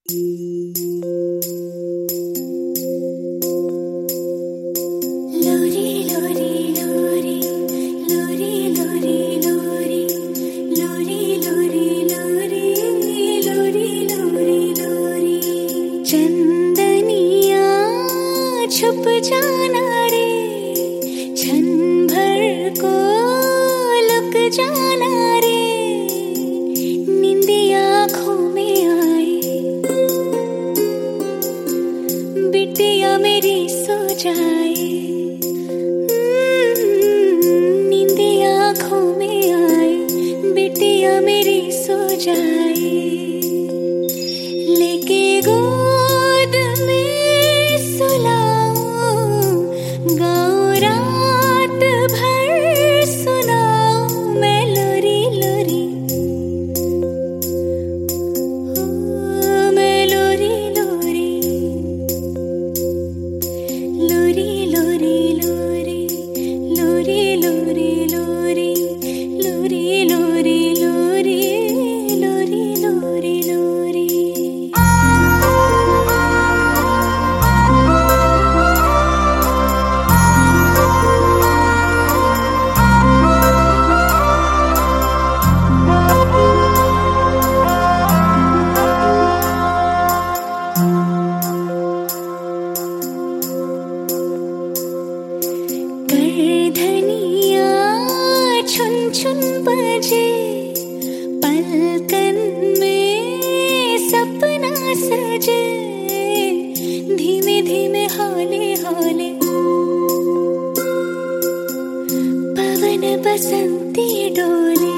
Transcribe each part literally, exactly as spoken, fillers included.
छुप जाना रे, क्षण भर को लुक जाना रे, नींदी आँखों में आए, बिटिया मेरी सो जाए, नींदी आँखों में आए, बिटिया मेरी सो जाए, लेके गोद में सुलाऊं, गाऊं रात भर सुनाऊं मैं लोरी लोरी, ओ मैं लोरी लोरी, लोरी लोरी लोरी, लोरी लोरी लोरी, लोरी लोरी लोरी, लोरी लोरी लोरी। धनिया छुन छुन बजे, पलकन में सपना सजे, धीमे धीमे हौले हौले पवन बसंती डोले,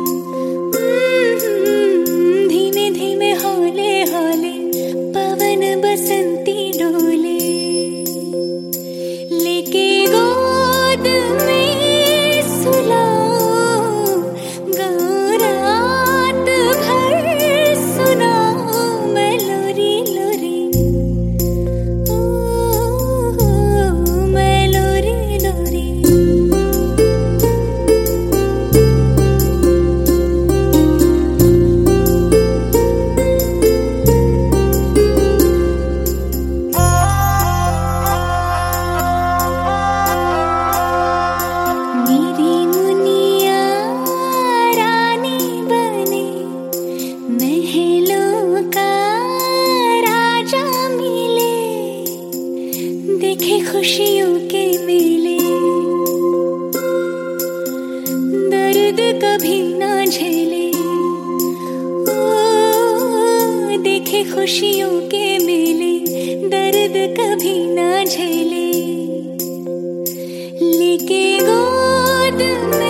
धीमे धीमे हौले हौले पवन बसंती डोले, लेके गोद में सुलाऊं, गाऊं रात भर सुनाऊं मैं लोरी लोरी, ओ मैं लोरी लोरी। मेरी मुनिया रानी बने, महलों का राजा मिले, देखे खुशियों के मेले, दर्द कभी ना झेले, ओ देखे खुशियों के मेले, दर्द कभी ना झेले, लेके गोद में